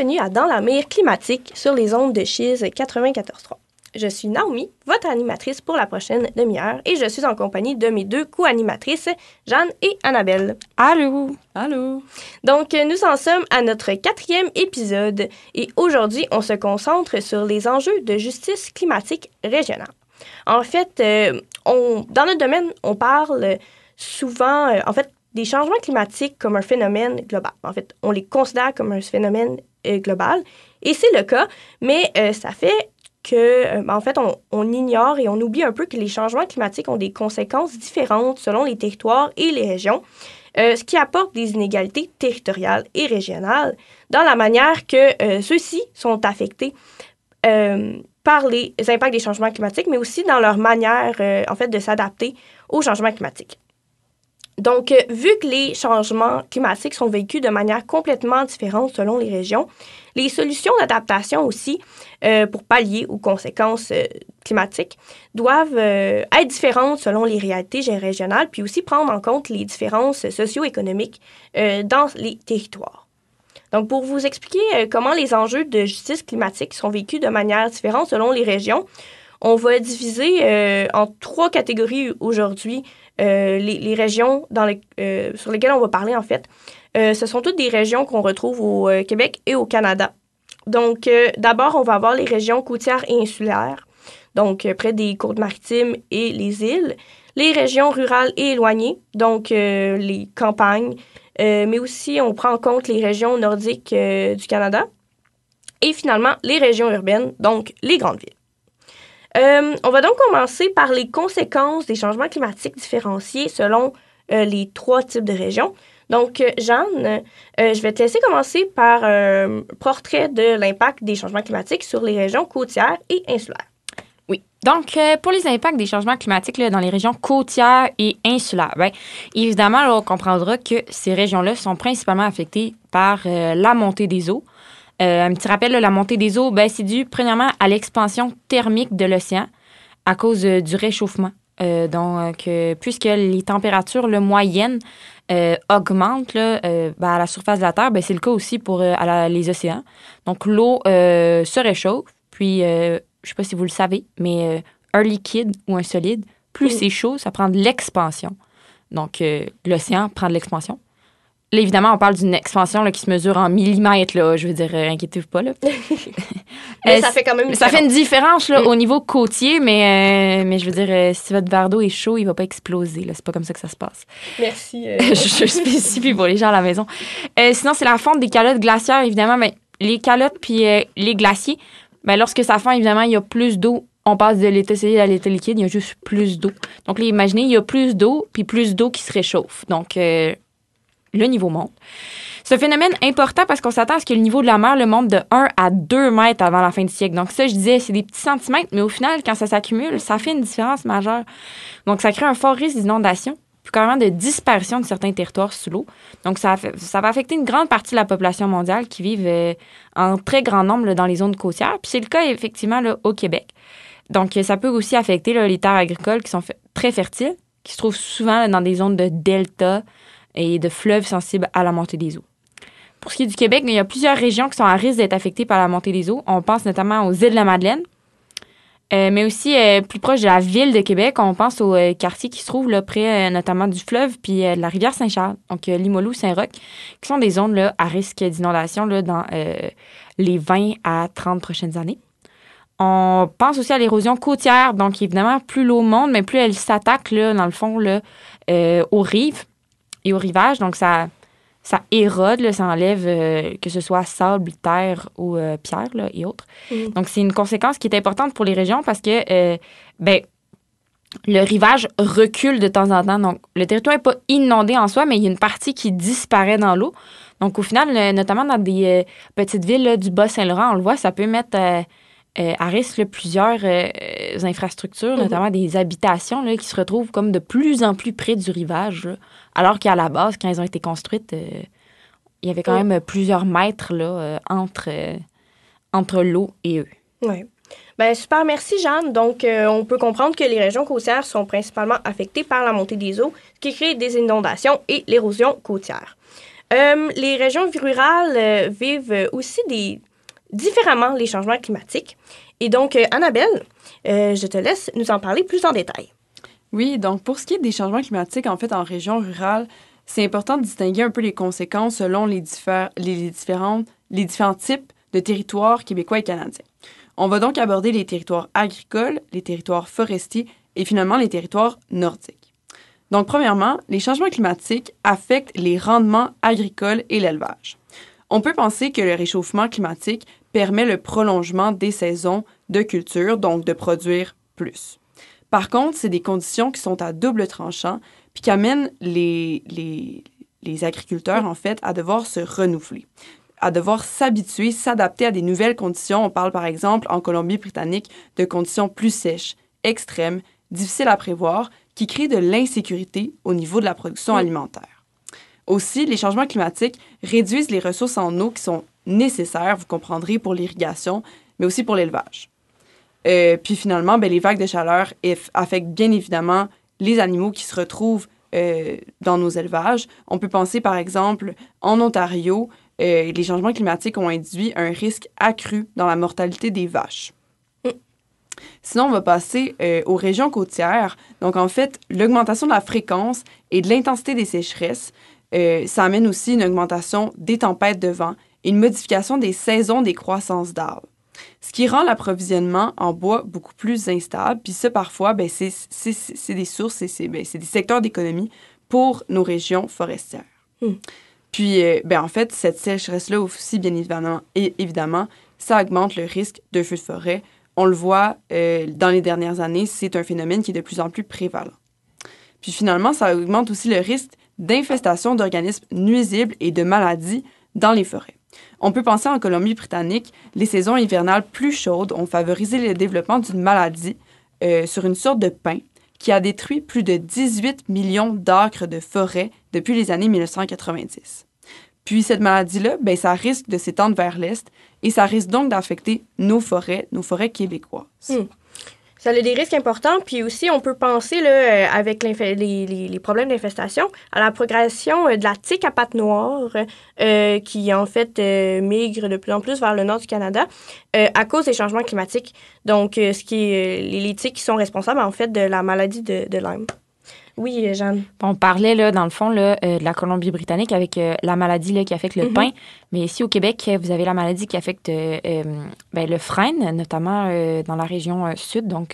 bienvenue à Dans la mire climatique sur les ondes de Chiz 94.3. Je suis Naomi, votre animatrice pour la prochaine demi-heure, et je suis en compagnie de mes deux co-animatrices, Jeanne et Annabelle. Allô! Allô! Donc, nous en sommes à notre 4e épisode, et aujourd'hui, on se concentre sur les enjeux de justice climatique régionale. En fait, dans notre domaine, on parle souvent, des changements climatiques comme un phénomène global. En fait, on les considère comme un phénomène global, et c'est le cas, mais ça fait que, on ignore et on oublie un peu que les changements climatiques ont des conséquences différentes selon les territoires et les régions, ce qui apporte des inégalités territoriales et régionales dans la manière que ceux-ci sont affectés par les impacts des changements climatiques, mais aussi dans leur manière, de s'adapter aux changements climatiques. Donc, vu que les changements climatiques sont vécus de manière complètement différente selon les régions, les solutions d'adaptation aussi pour pallier aux conséquences climatiques doivent être différentes selon les réalités régionales, puis aussi prendre en compte les différences socio-économiques dans les territoires. Donc, pour vous expliquer comment les enjeux de justice climatique sont vécus de manière différente selon les régions, on va diviser en 3 catégories aujourd'hui les régions sur lesquelles on va parler, en fait. Ce sont toutes des régions qu'on retrouve au Québec et au Canada. Donc, d'abord, on va avoir les régions côtières et insulaires, donc près des côtes maritimes et les îles. Les régions rurales et éloignées, donc les campagnes, mais aussi on prend en compte les régions nordiques du Canada. Et finalement, les régions urbaines, donc les grandes villes. On va donc commencer par les conséquences des changements climatiques différenciés selon les 3 types de régions. Donc, Jeanne, je vais te laisser commencer par un portrait de l'impact des changements climatiques sur les régions côtières et insulaires. Oui. Donc, pour les impacts des changements climatiques là, dans les régions côtières et insulaires, bien, évidemment, là, on comprendra que ces régions-là sont principalement affectées par la montée des eaux. Un petit rappel, là, la montée des eaux, ben, c'est dû premièrement à l'expansion thermique de l'océan à cause du réchauffement. Puisque les températures moyennes augmentent à la surface de la Terre, ben, c'est le cas aussi pour les océans. Donc, l'eau se réchauffe, puis, je ne sais pas si vous le savez, mais un liquide ou un solide, plus c'est chaud, ça prend de l'expansion. Donc, l'océan prend de l'expansion. Là, évidemment, on parle d'une expansion là, qui se mesure en millimètres. Là, je veux dire, inquiétez-vous pas. Là. Mais ça fait quand même une différence. Ça fait une différence là, au niveau côtier, mais je veux dire, si votre verre d'eau est chaud, il va pas exploser. Là. C'est pas comme ça que ça se passe. Merci. Je spécifie pour les gens à la maison. Sinon, c'est la fonte des calottes glaciaires, évidemment. Mais les calottes puis les glaciers, ben, lorsque ça fond, évidemment, il y a plus d'eau. On passe de l'état solide à l'état liquide, il y a juste plus d'eau. Donc, là, imaginez, il y a plus d'eau puis plus d'eau qui se réchauffe. Donc, le niveau monte. C'est un phénomène important parce qu'on s'attend à ce que le niveau de la mer monte de 1 à 2 mètres avant la fin du siècle. Donc ça, je disais, c'est des petits centimètres, mais au final, quand ça s'accumule, ça fait une différence majeure. Donc ça crée un fort risque d'inondation, puis carrément de disparition de certains territoires sous l'eau. Donc ça va affecter une grande partie de la population mondiale qui vivent en très grand nombre là, dans les zones côtières. Puis c'est le cas, effectivement, là, au Québec. Donc ça peut aussi affecter là, les terres agricoles qui sont très fertiles, qui se trouvent souvent là, dans des zones de delta, et de fleuves sensibles à la montée des eaux. Pour ce qui est du Québec, il y a plusieurs régions qui sont à risque d'être affectées par la montée des eaux. On pense notamment aux îles de la Madeleine, mais aussi plus proche de la ville de Québec, on pense aux quartiers qui se trouvent là, près notamment du fleuve puis de la rivière Saint-Charles, donc Limoilou, Saint-Roch, qui sont des zones là, à risque d'inondation là, dans les 20 à 30 prochaines années. On pense aussi à l'érosion côtière, donc évidemment, plus l'eau monte, mais plus elle s'attaque, là, dans le fond, là, aux rives et au rivage. Donc, ça érode, là, ça enlève que ce soit sable, terre ou pierre là, et autres. Donc, c'est une conséquence qui est importante pour les régions parce que le rivage recule de temps en temps. Donc, le territoire n'est pas inondé en soi, mais il y a une partie qui disparaît dans l'eau. Donc, au final, notamment dans des petites villes là, du Bas-Saint-Laurent, on le voit, ça peut mettre à risque là, plusieurs infrastructures, notamment des habitations là, qui se retrouvent comme de plus en plus près du rivage. Là, alors qu'à la base, quand elles ont été construites, il y avait quand même plusieurs mètres là, entre l'eau et eux. Oui. Bien, super, merci Jeanne. Donc, on peut comprendre que les régions côtières sont principalement affectées par la montée des eaux, ce qui crée des inondations et l'érosion côtière. Les régions rurales vivent aussi différemment les changements climatiques. Et donc, Annabelle, je te laisse nous en parler plus en détail. Oui, donc pour ce qui est des changements climatiques, en fait, en région rurale, c'est important de distinguer un peu les conséquences selon les différents types de territoires québécois et canadiens. On va donc aborder les territoires agricoles, les territoires forestiers et finalement les territoires nordiques. Donc, premièrement, les changements climatiques affectent les rendements agricoles et l'élevage. On peut penser que le réchauffement climatique permet le prolongement des saisons de culture, donc de produire plus. Par contre, c'est des conditions qui sont à double tranchant puis qui amènent les agriculteurs, en fait, à devoir se renouveler, à devoir s'habituer, s'adapter à des nouvelles conditions. On parle, par exemple, en Colombie-Britannique, de conditions plus sèches, extrêmes, difficiles à prévoir, qui créent de l'insécurité au niveau de la production alimentaire. Aussi, les changements climatiques réduisent les ressources en eau qui sont nécessaires, vous comprendrez, pour l'irrigation, mais aussi pour l'élevage. Puis finalement, les vagues de chaleur affectent bien évidemment les animaux qui se retrouvent dans nos élevages. On peut penser, par exemple, en Ontario, les changements climatiques ont induit un risque accru dans la mortalité des vaches. Sinon, on va passer aux régions côtières. Donc, en fait, l'augmentation de la fréquence et de l'intensité des sécheresses, ça amène aussi une augmentation des tempêtes de vent et une modification des saisons des croissances d'arbres. Ce qui rend l'approvisionnement en bois beaucoup plus instable. Puis ça, parfois, c'est des sources, c'est des secteurs d'économie pour nos régions forestières. Puis, en fait, cette sécheresse-là aussi, bien évidemment, ça augmente le risque de feux de forêt. On le voit dans les dernières années, c'est un phénomène qui est de plus en plus prévalent. Puis finalement, ça augmente aussi le risque d'infestation d'organismes nuisibles et de maladies dans les forêts. On peut penser en Colombie-Britannique, les saisons hivernales plus chaudes ont favorisé le développement d'une maladie sur une sorte de pin qui a détruit plus de 18 millions d'acres de forêt depuis les années 1990. Puis cette maladie-là, ça risque de s'étendre vers l'Est et ça risque donc d'affecter nos forêts québécoises. Ça a des risques importants. Puis aussi, on peut penser, là, avec les problèmes d'infestation, à la progression de la tique à pattes noires qui, en fait, migre de plus en plus vers le nord du Canada à cause des changements climatiques. Donc, ce qui est les tiques qui sont responsables, en fait, de la maladie de Lyme. Oui, Jeanne. On parlait, là, dans le fond, là, de la Colombie-Britannique avec la maladie là, qui affecte le pin. Mais ici, au Québec, vous avez la maladie qui affecte le frêne, notamment dans la région sud, donc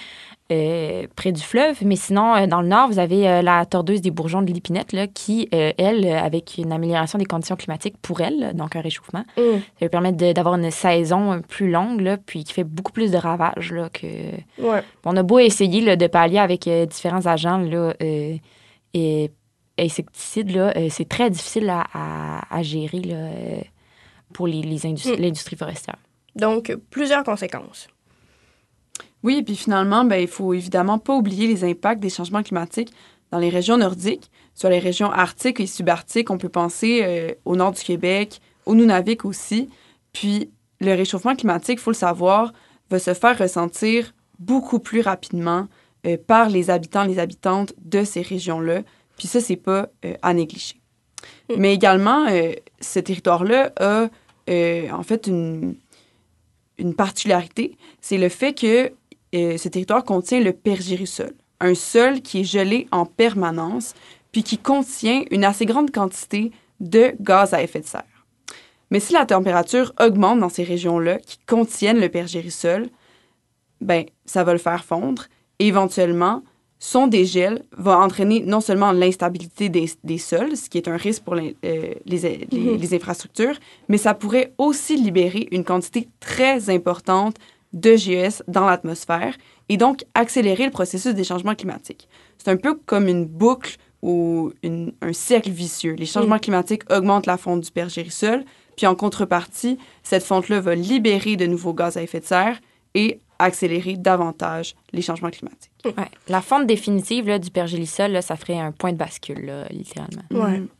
près du fleuve. Mais sinon, dans le nord, vous avez la tordeuse des bourgeons de l'épinette là, qui, elle, avec une amélioration des conditions climatiques pour elle, donc un réchauffement, ça lui permet d'avoir une saison plus longue, là, puis qui fait beaucoup plus de ravages là, que... Ouais. On a beau essayer là, de pallier avec différents agents là, et insecticides, là, c'est très difficile à gérer là, pour l'industrie forestière. Donc, plusieurs conséquences. Oui, et puis finalement, il faut évidemment pas oublier les impacts des changements climatiques dans les régions nordiques, soit les régions arctiques et subarctiques. On peut penser au nord du Québec, au Nunavik aussi. Puis le réchauffement climatique, il faut le savoir, va se faire ressentir beaucoup plus rapidement par les habitants, les habitantes de ces régions-là. Puis ça, c'est pas à négliger. Mais également, ce territoire-là a en fait une particularité, c'est le fait que ce territoire contient le pergélisol, un sol qui est gelé en permanence, puis qui contient une assez grande quantité de gaz à effet de serre. Mais si la température augmente dans ces régions-là qui contiennent le pergélisol, ça va le faire fondre et éventuellement, son dégel va entraîner non seulement l'instabilité des sols, ce qui est un risque pour les infrastructures, mais ça pourrait aussi libérer une quantité très importante de GES dans l'atmosphère et donc accélérer le processus des changements climatiques. C'est un peu comme une boucle ou un cercle vicieux. Les changements climatiques augmentent la fonte du pergélisol, puis en contrepartie, cette fonte-là va libérer de nouveaux gaz à effet de serre et accélérer davantage les changements climatiques. Ouais. La fonte définitive là, du pergélisol, là, ça ferait un point de bascule, là, littéralement. Ouais.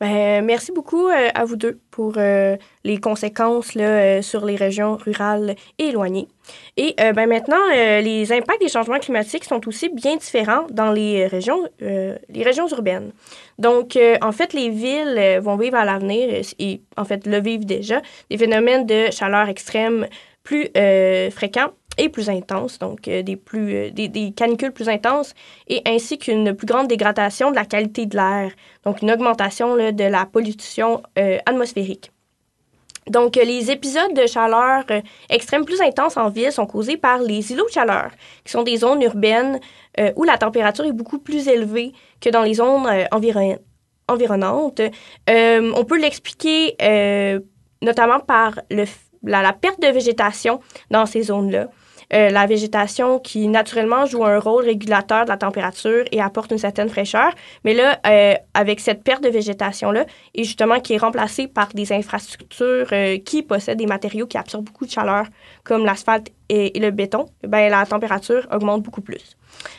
Merci beaucoup à vous deux pour les conséquences là, sur les régions rurales et éloignées. Et maintenant, les impacts des changements climatiques sont aussi bien différents dans les régions urbaines. Donc, en fait, les villes vont vivre à l'avenir, et en fait, le vivent déjà, des phénomènes de chaleur extrême plus fréquents et plus intenses, donc des canicules plus intenses, et ainsi qu'une plus grande dégradation de la qualité de l'air, donc une augmentation là, de la pollution atmosphérique. Donc, les épisodes de chaleur extrême plus intenses en ville sont causés par les îlots de chaleur, qui sont des zones urbaines où la température est beaucoup plus élevée que dans les zones environnantes. On peut l'expliquer notamment par la perte de végétation dans ces zones-là. La végétation qui, naturellement, joue un rôle régulateur de la température et apporte une certaine fraîcheur. Mais là, avec cette perte de végétation-là, et justement qui est remplacée par des infrastructures qui possèdent des matériaux qui absorbent beaucoup de chaleur, comme l'asphalte et le béton, la température augmente beaucoup plus.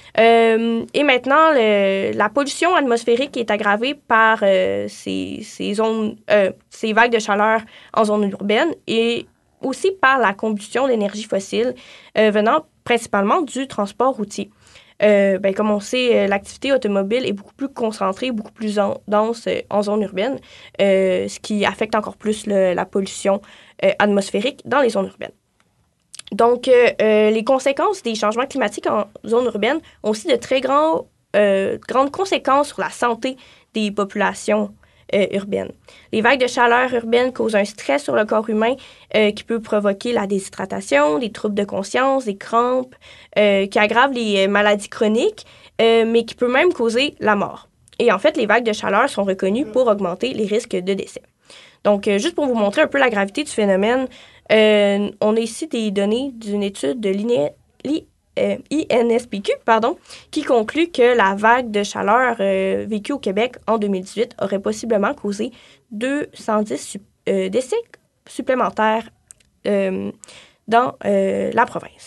Et maintenant, la pollution atmosphérique est aggravée par ces vagues de chaleur en zone urbaine et aussi par la combustion d'énergie fossile venant principalement du transport routier. Comme on sait, l'activité automobile est beaucoup plus concentrée, beaucoup plus dense en zone urbaine, ce qui affecte encore plus la pollution atmosphérique dans les zones urbaines. Donc, les conséquences des changements climatiques en zone urbaine ont aussi de très grandes conséquences sur la santé des populations urbaines. Les vagues de chaleur urbaine causent un stress sur le corps humain qui peut provoquer la déshydratation, des troubles de conscience, des crampes, qui aggravent les maladies chroniques, mais qui peut même causer la mort. Et en fait, les vagues de chaleur sont reconnues pour augmenter les risques de décès. Donc, juste pour vous montrer un peu la gravité du phénomène, on a ici des données d'une étude de l'INSPQ, qui conclut que la vague de chaleur vécue au Québec en 2018 aurait possiblement causé 210 décès supplémentaires dans la province.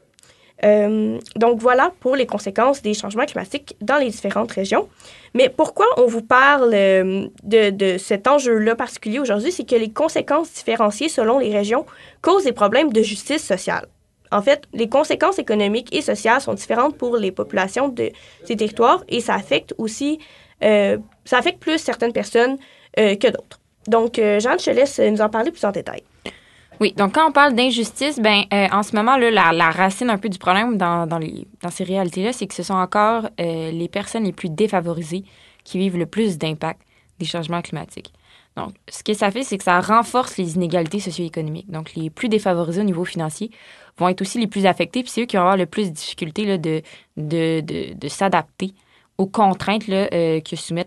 Donc voilà pour les conséquences des changements climatiques dans les différentes régions. Mais pourquoi on vous parle de cet enjeu-là particulier aujourd'hui, c'est que les conséquences différenciées selon les régions causent des problèmes de justice sociale. En fait, les conséquences économiques et sociales sont différentes pour les populations de ces territoires et ça affecte aussi, ça affecte plus certaines personnes que d'autres. Donc, Jeanne, je te laisse nous en parler plus en détail. Oui, donc quand on parle d'injustice, en ce moment, là, la racine un peu du problème dans ces réalités-là, c'est que ce sont encore les personnes les plus défavorisées qui vivent le plus d'impact des changements climatiques. Donc, ce que ça fait, c'est que ça renforce les inégalités socio-économiques. Donc, les plus défavorisés au niveau financier vont être aussi les plus affectés, puis c'est eux qui vont avoir le plus de difficultés là, de s'adapter aux contraintes là, que soumettent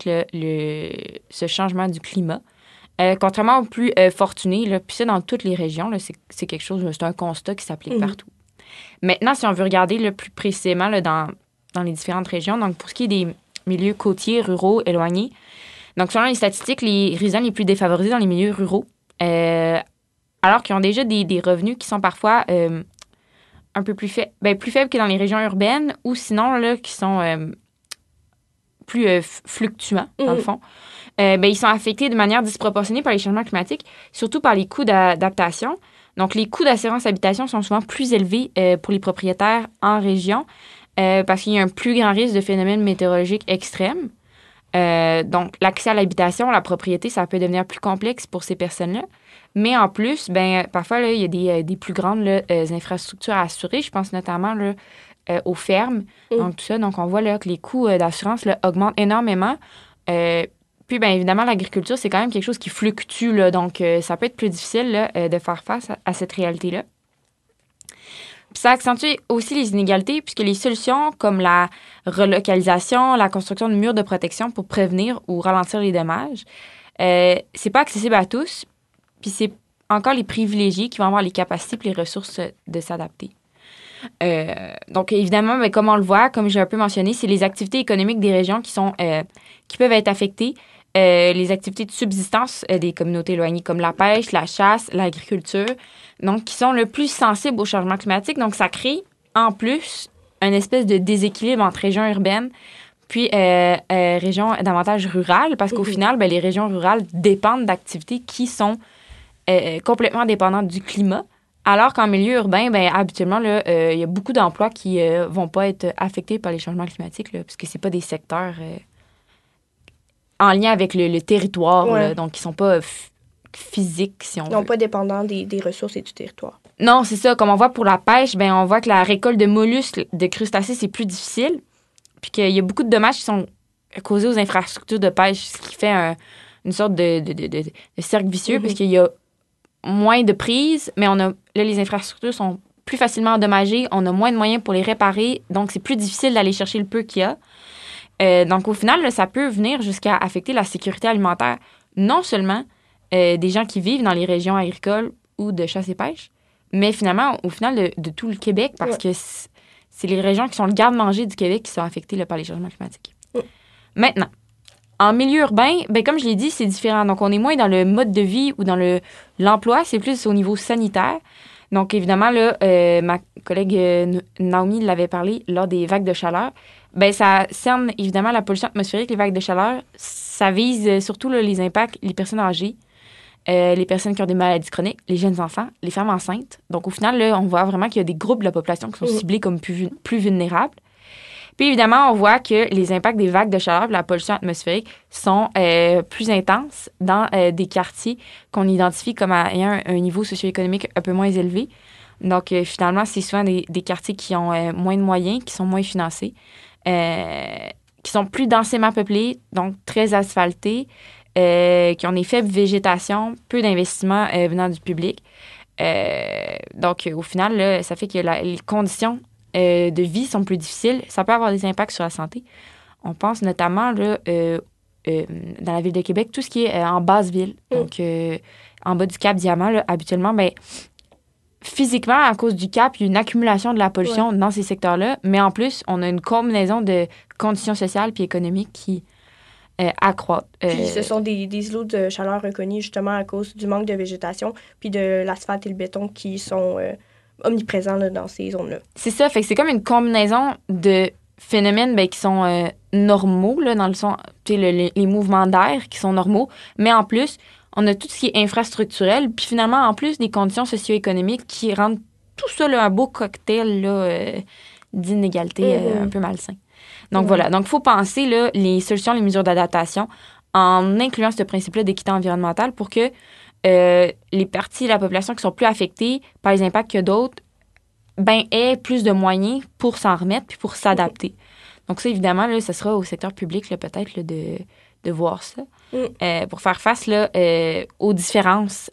ce changement du climat. Contrairement aux plus fortunés, là, puis ça, dans toutes les régions, là, c'est quelque chose, c'est un constat qui s'applique partout. Maintenant, si on veut regarder là, plus précisément là, dans les différentes régions, donc pour ce qui est des milieux côtiers, ruraux, éloignés, donc selon les statistiques, les résidents les plus défavorisés dans les milieux ruraux, alors qu'ils ont déjà des revenus qui sont parfois un peu plus faibles que dans les régions urbaines, ou sinon, là, qui sont plus fluctuants, dans le fond. Ils sont affectés de manière disproportionnée par les changements climatiques, surtout par les coûts d'adaptation. Donc, les coûts d'assurance habitation sont souvent plus élevés pour les propriétaires en région parce qu'il y a un plus grand risque de phénomènes météorologiques extrêmes. Donc, l'accès à l'habitation, à la propriété, ça peut devenir plus complexe pour ces personnes-là. Mais en plus, parfois, là, il y a des plus grandes infrastructures à assurer. Je pense notamment là, aux fermes. Donc, tout ça. Donc, on voit là, que les coûts d'assurance là, augmentent énormément. Puis, bien évidemment, l'agriculture, c'est quand même quelque chose qui fluctue. Là, donc, ça peut être plus difficile là, de faire face à cette réalité-là. Puis ça accentue aussi les inégalités puisque les solutions comme la relocalisation, la construction de murs de protection pour prévenir ou ralentir les dommages, c'est pas accessible à tous. Puis c'est encore les privilégiés qui vont avoir les capacités et les ressources de s'adapter. Donc, évidemment, comme on le voit, comme j'ai un peu mentionné, c'est les activités économiques des régions qui peuvent être affectées. Les activités de subsistance des communautés éloignées comme la pêche, la chasse, l'agriculture, donc qui sont le plus sensibles au changement climatique. Donc, ça crée, en plus, une espèce de déséquilibre entre régions urbaines puis régions davantage rurales, parce qu'au final, ben, les régions rurales dépendent d'activités qui sont complètement dépendantes du climat, alors qu'en milieu urbain, ben, habituellement, il y a beaucoup d'emplois qui vont pas être affectés par les changements climatiques, là, parce que c'est pas des secteurs en lien avec le territoire, là, donc ils sont pas physiques, si on veut. Ils sont pas dépendants des ressources et du territoire. Non, c'est ça. Comme on voit pour la pêche, ben on voit que la récolte de mollusques, de crustacés, c'est plus difficile. Puis qu'il y a beaucoup de dommages qui sont causés aux infrastructures de pêche, ce qui fait une sorte de cercle vicieux, parce qu'il y a moins de prises, mais là, les infrastructures sont plus facilement endommagées, on a moins de moyens pour les réparer, donc c'est plus difficile d'aller chercher le peu qu'il y a. Donc, au final, là, ça peut venir jusqu'à affecter la sécurité alimentaire, non seulement des gens qui vivent dans les régions agricoles ou de chasse et pêche, mais finalement, au final, de tout le Québec, parce que c'est les régions qui sont le garde-manger du Québec qui sont affectées là, par les changements climatiques. Maintenant, en milieu urbain, ben, comme je l'ai dit, c'est différent. Donc, on est moins dans le mode de vie ou dans l'emploi, c'est plus au niveau sanitaire. Donc, évidemment, là, ma collègue Naomi l'avait parlé lors des vagues de chaleur. Ben, ça cerne évidemment la pollution atmosphérique, les vagues de chaleur. Ça vise surtout là, les impacts, les personnes âgées, les personnes qui ont des maladies chroniques, les jeunes enfants, les femmes enceintes. Donc, au final, là, on voit vraiment qu'il y a des groupes de la population qui sont ciblés comme plus vulnérables. Puis, évidemment, on voit que les impacts des vagues de chaleur et de la pollution atmosphérique sont plus intenses dans des quartiers qu'on identifie comme ayant un niveau socio-économique un peu moins élevé. Donc, finalement, c'est souvent des quartiers qui ont moins de moyens, qui sont moins financés, qui sont plus densément peuplés, donc très asphaltés, qui ont des faibles végétations, peu d'investissements venant du public. Donc, au final, là, ça fait que les conditions de vie sont plus difficiles. Ça peut avoir des impacts sur la santé. On pense notamment là, dans la ville de Québec, tout ce qui est en basse ville. Donc, en bas du Cap Diamant, là, habituellement, ben, physiquement, à cause du Cap, il y a une accumulation de la pollution dans ces secteurs-là. Mais en plus, on a une combinaison de conditions sociales puis économiques qui accroître. Puis ce sont des îlots de chaleur reconnus justement à cause du manque de végétation puis de l'asphalte et le béton qui sont omniprésents là, dans ces zones-là. C'est ça, fait que c'est comme une combinaison de phénomènes qui sont normaux, là, dans le sens, les mouvements d'air qui sont normaux, mais en plus, on a tout ce qui est infrastructurel, puis finalement, en plus, des conditions socio-économiques qui rendent tout ça là, un beau cocktail là, d'inégalité un peu malsain. Donc voilà, donc il faut penser là, les solutions, les mesures d'adaptation en incluant ce principe-là d'équité environnementale pour que les parties de la population qui sont plus affectées par les impacts que d'autres aient plus de moyens pour s'en remettre puis pour s'adapter. Donc ça, évidemment, là, ce sera au secteur public là, peut-être là, de voir ça pour faire face là, aux différences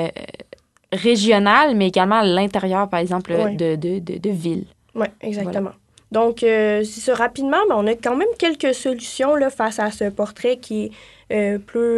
régionales, mais également à l'intérieur, par exemple, de villes. Oui, exactement. Voilà. Donc, c'est ça, rapidement, mais on a quand même quelques solutions là, face à ce portrait qui est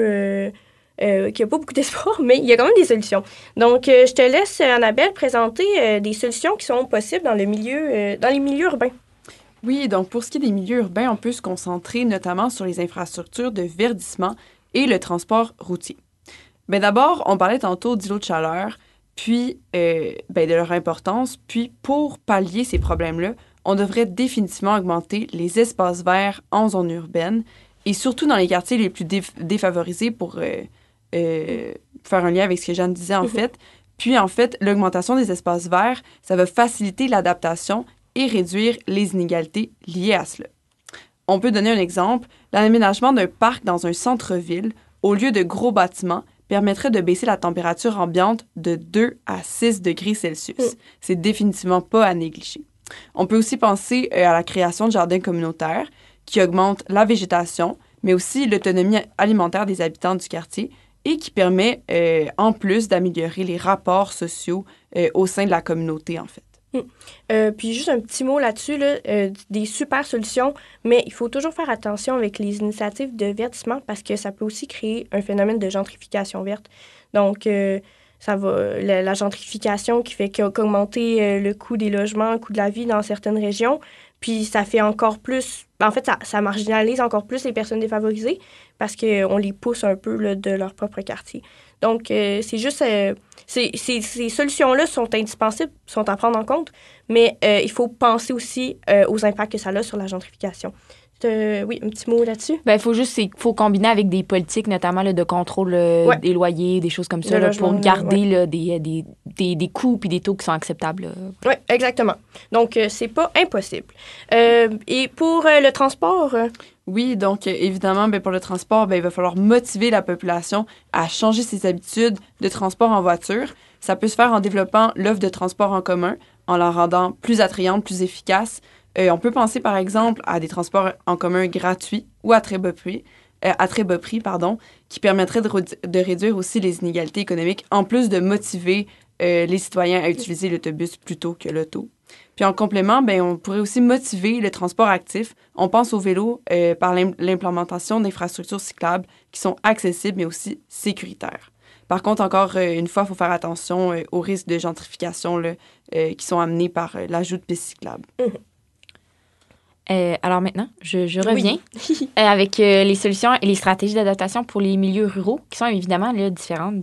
qui n'a pas beaucoup d'espoir, mais il y a quand même des solutions. Donc, je te laisse, Annabelle, présenter des solutions qui sont possibles dans les milieux urbains. Oui, donc pour ce qui est des milieux urbains, on peut se concentrer notamment sur les infrastructures de verdissement et le transport routier. Bien, d'abord, on parlait tantôt d'îlots de chaleur, puis de leur importance. Puis, pour pallier ces problèmes-là, on devrait définitivement augmenter les espaces verts en zone urbaine et surtout dans les quartiers les plus défavorisés pour faire un lien avec ce que Jeanne disait en fait. Puis, en fait, l'augmentation des espaces verts, ça va faciliter l'adaptation et réduire les inégalités liées à cela. On peut donner un exemple. L'aménagement d'un parc dans un centre-ville, au lieu de gros bâtiments, permettrait de baisser la température ambiante de 2 à 6 degrés Celsius. C'est définitivement pas à négliger. On peut aussi penser à la création de jardins communautaires qui augmentent la végétation, mais aussi l'autonomie alimentaire des habitants du quartier et qui permet, en plus, d'améliorer les rapports sociaux au sein de la communauté, en fait. Puis juste un petit mot là-dessus, là, des super solutions, mais il faut toujours faire attention avec les initiatives de verdissement parce que ça peut aussi créer un phénomène de gentrification verte. Donc, ça va, la gentrification qui fait qu'augmenter le coût des logements, le coût de la vie dans certaines régions, puis ça fait encore plus... En fait, ça marginalise encore plus les personnes défavorisées parce qu'on les pousse un peu là, de leur propre quartier. Donc, c'est juste... ces solutions-là sont indispensables, sont à prendre en compte, mais il faut penser aussi aux impacts que ça a sur la gentrification. un petit mot là-dessus? Ben, faut combiner avec des politiques, notamment là, de contrôle des loyers, des choses comme ça, là, pour garder là, des coûts puis des taux qui sont acceptables. Oui, exactement. Donc, c'est pas impossible. Et pour le transport... Oui, donc évidemment, pour le transport, il va falloir motiver la population à changer ses habitudes de transport en voiture. Ça peut se faire en développant l'offre de transport en commun, en la rendant plus attrayante, plus efficace. On peut penser, par exemple, à des transports en commun gratuits ou à très bas prix, qui permettraient de réduire aussi les inégalités économiques, en plus de motiver les citoyens à utiliser l'autobus plutôt que l'auto. Puis en complément, on pourrait aussi motiver le transport actif. On pense au vélo par l'implémentation d'infrastructures cyclables qui sont accessibles mais aussi sécuritaires. Par contre, encore une fois, il faut faire attention aux risques de gentrification qui sont amenés par l'ajout de pistes cyclables. Alors maintenant, je reviens avec les solutions et les stratégies d'adaptation pour les milieux ruraux qui sont évidemment là, différentes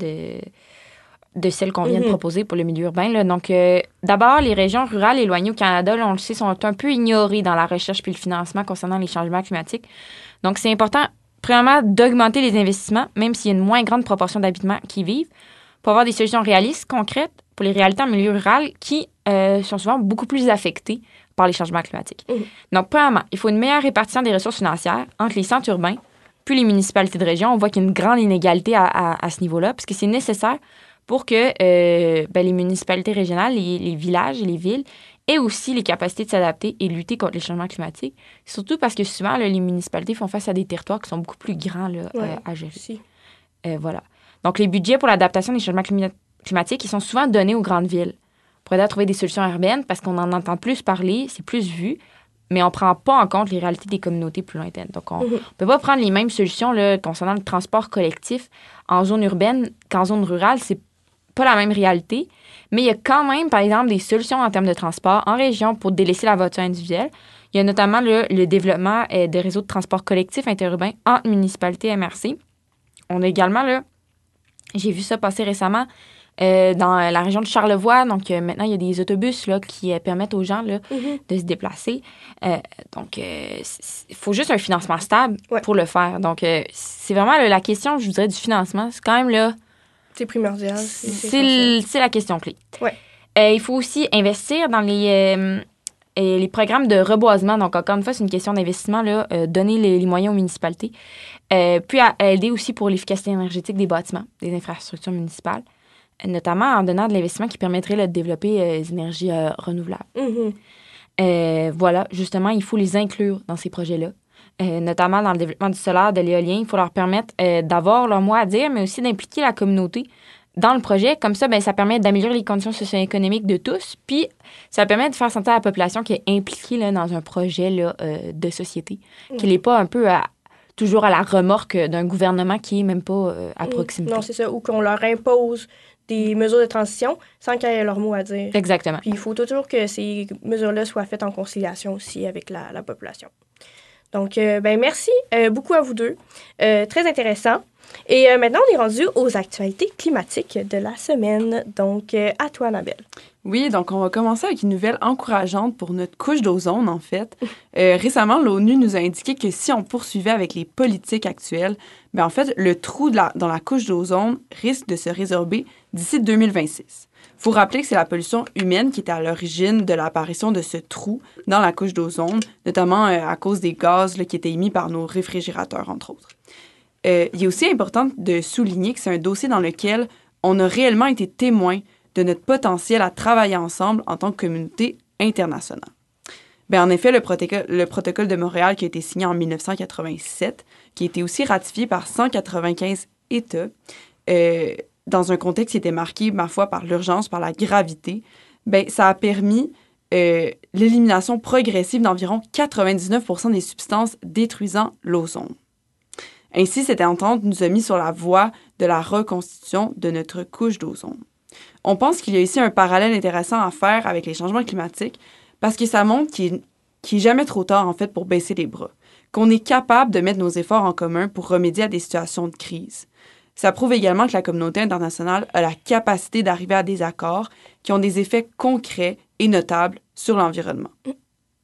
de celles qu'on vient de proposer pour le milieu urbain. Là. Donc, d'abord, les régions rurales éloignées au Canada, là, on le sait, sont un peu ignorées dans la recherche puis le financement concernant les changements climatiques. Donc, c'est important, premièrement, d'augmenter les investissements, même s'il y a une moins grande proportion d'habitements qui y vivent, pour avoir des solutions réalistes, concrètes, pour les réalités en milieu rural qui sont souvent beaucoup plus affectées par les changements climatiques. Donc, premièrement, il faut une meilleure répartition des ressources financières entre les centres urbains puis les municipalités de région. On voit qu'il y a une grande inégalité à ce niveau-là, parce que c'est nécessaire pour que les municipalités régionales, les villages et les villes aient aussi les capacités de s'adapter et lutter contre les changements climatiques. Surtout parce que souvent, là, les municipalités font face à des territoires qui sont beaucoup plus grands là, à gérer. Voilà. Donc, les budgets pour l'adaptation des changements climatiques, ils sont souvent donnés aux grandes villes pour aider à trouver des solutions urbaines parce qu'on en entend plus parler, c'est plus vu, mais on ne prend pas en compte les réalités des communautés plus lointaines. Donc, on ne peut pas prendre les mêmes solutions là, concernant le transport collectif en zone urbaine qu'en zone rurale. C'est pas la même réalité, mais il y a quand même, par exemple, des solutions en termes de transport en région pour délaisser la voiture individuelle. Il y a notamment le développement de réseaux de transport collectif interurbains entre municipalités et MRC. On a également, là, j'ai vu ça passer récemment dans la région de Charlevoix. Donc, maintenant, il y a des autobus là, qui permettent aux gens là, de se déplacer. Donc, il faut juste un financement stable pour le faire. Donc, c'est vraiment la question, je vous dirais, du financement. C'est quand même là... C'est primordial. C'est la question clé. Ouais. Il faut aussi investir dans les programmes de reboisement. Donc, encore une fois, c'est une question d'investissement, là, donner les moyens aux municipalités. Puis, à aider aussi pour l'efficacité énergétique des bâtiments, des infrastructures municipales, notamment en donnant de l'investissement qui permettrait là, de développer les énergies renouvelables. Voilà, justement, il faut les inclure dans ces projets-là. Notamment dans le développement du solaire, de l'éolien. Il faut leur permettre d'avoir leur mot à dire, mais aussi d'impliquer la communauté dans le projet. Comme ça, ça permet d'améliorer les conditions socio-économiques de tous, puis ça permet de faire sentir à la population qui est impliquée là, dans un projet là, de société, qu'il n'est pas un peu toujours à la remorque d'un gouvernement qui n'est même pas à proximité. Non, c'est ça, ou qu'on leur impose des mesures de transition sans qu'ils aient leur mot à dire. Exactement. Puis il faut toujours que ces mesures-là soient faites en conciliation aussi avec la population. Donc, merci beaucoup à vous deux. Très intéressant. Et maintenant, on est rendu aux actualités climatiques de la semaine. Donc, à toi, Annabelle. Oui, donc on va commencer avec une nouvelle encourageante pour notre couche d'ozone, en fait. Récemment, l'ONU nous a indiqué que si on poursuivait avec les politiques actuelles, en fait, le trou dans la couche d'ozone risque de se résorber d'ici 2026. Il faut rappeler que c'est la pollution humaine qui était à l'origine de l'apparition de ce trou dans la couche d'ozone, notamment à cause des gaz là, qui étaient émis par nos réfrigérateurs, entre autres. Il est aussi important de souligner que c'est un dossier dans lequel on a réellement été témoin de notre potentiel à travailler ensemble en tant que communauté internationale. En effet, le protocole de Montréal qui a été signé en 1987, qui a été aussi ratifié par 195 États, dans un contexte qui était marqué, ma foi, par l'urgence, par la gravité, ça a permis l'élimination progressive d'environ 99% des substances détruisant l'ozone. Ainsi, cette entente nous a mis sur la voie de la reconstitution de notre couche d'ozone. On pense qu'il y a ici un parallèle intéressant à faire avec les changements climatiques parce que ça montre qu'il est jamais trop tard, en fait, pour baisser les bras, qu'on est capable de mettre nos efforts en commun pour remédier à des situations de crise. Ça prouve également que la communauté internationale a la capacité d'arriver à des accords qui ont des effets concrets et notables sur l'environnement.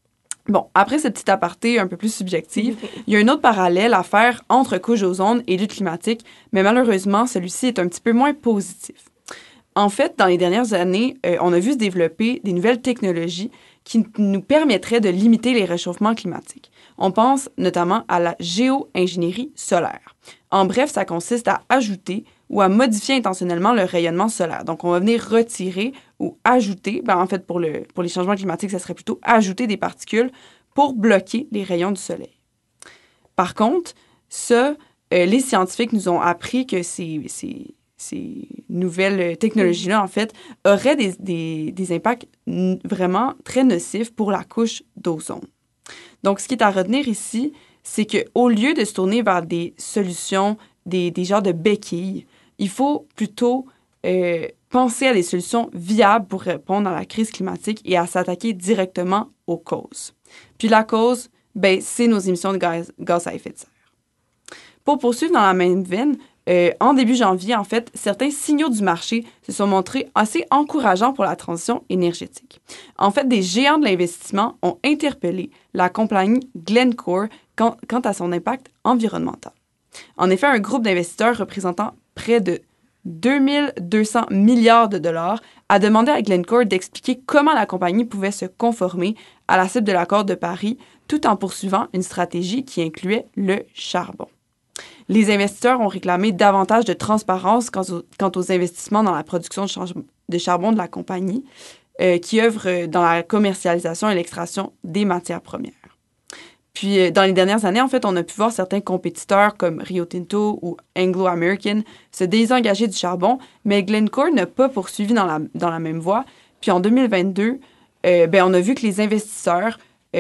Bon, après ce petit aparté un peu plus subjectif, il y a un autre parallèle à faire entre couche d'ozone et lutte climatique, mais malheureusement, celui-ci est un petit peu moins positif. En fait, dans les dernières années, on a vu se développer des nouvelles technologies qui nous permettraient de limiter les réchauffements climatiques. On pense notamment à la géo-ingénierie solaire. En bref, ça consiste à ajouter ou à modifier intentionnellement le rayonnement solaire. Donc, on va venir retirer ou ajouter, en fait, pour les changements climatiques, ça serait plutôt ajouter des particules pour bloquer les rayons du soleil. Par contre, les scientifiques nous ont appris que ces nouvelles technologies-là, en fait, auraient des impacts vraiment très nocifs pour la couche d'ozone. Donc, ce qui est à retenir ici, c'est qu'au lieu de se tourner vers des solutions, des genres de béquilles, il faut plutôt penser à des solutions viables pour répondre à la crise climatique et à s'attaquer directement aux causes. Puis la cause, c'est nos émissions de gaz à effet de serre. Pour poursuivre dans la même veine, en début janvier, en fait, certains signaux du marché se sont montrés assez encourageants pour la transition énergétique. En fait, des géants de l'investissement ont interpellé la compagnie Glencore quant à son impact environnemental. En effet, un groupe d'investisseurs représentant près de 2200 milliards de dollars a demandé à Glencore d'expliquer comment la compagnie pouvait se conformer à la cible de l'accord de Paris tout en poursuivant une stratégie qui incluait le charbon. Les investisseurs ont réclamé davantage de transparence quant aux investissements dans la production de charbon de la compagnie qui œuvre dans la commercialisation et l'extraction des matières premières. Puis, dans les dernières années, en fait, on a pu voir certains compétiteurs comme Rio Tinto ou Anglo American se désengager du charbon, mais Glencore n'a pas poursuivi dans la même voie. Puis, en 2022, on a vu que les investisseurs,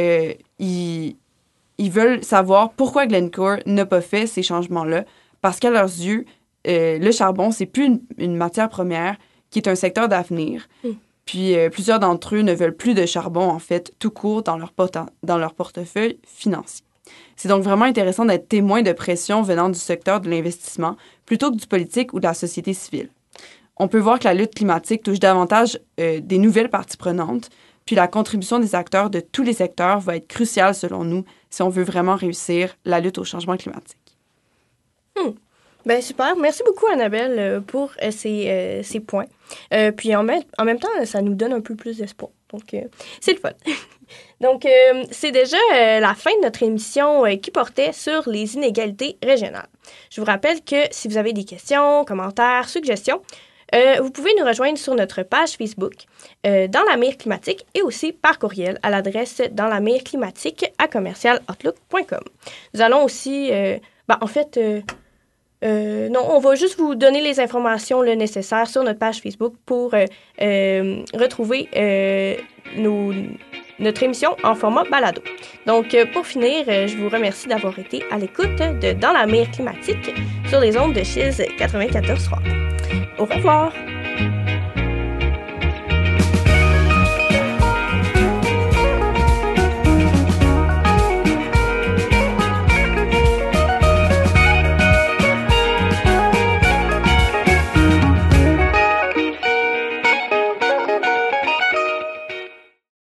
ils veulent savoir pourquoi Glencore n'a pas fait ces changements-là, parce qu'à leurs yeux, le charbon, c'est plus une matière première qui est un secteur d'avenir. Puis plusieurs d'entre eux ne veulent plus de charbon, en fait, tout court dans leur portefeuille financier. C'est donc vraiment intéressant d'être témoin de pression venant du secteur de l'investissement plutôt que du politique ou de la société civile. On peut voir que la lutte climatique touche davantage des nouvelles parties prenantes, puis la contribution des acteurs de tous les secteurs va être cruciale selon nous si on veut vraiment réussir la lutte au changement climatique. Super. Merci beaucoup, Annabelle, pour ces points. Puis en même temps, ça nous donne un peu plus d'espoir. Donc, c'est le fun. Donc, c'est déjà la fin de notre émission qui portait sur les inégalités régionales. Je vous rappelle que si vous avez des questions, commentaires, suggestions, vous pouvez nous rejoindre sur notre page Facebook dans la mire climatique et aussi par courriel à l'adresse danslamirclimatique@commercialoutlook.com. Nous allons aussi, on va juste vous donner les informations nécessaires sur notre page Facebook pour retrouver notre émission en format balado. Donc, pour finir, je vous remercie d'avoir été à l'écoute de Dans la mire climatique sur les ondes de Chiz 94.3. Au revoir!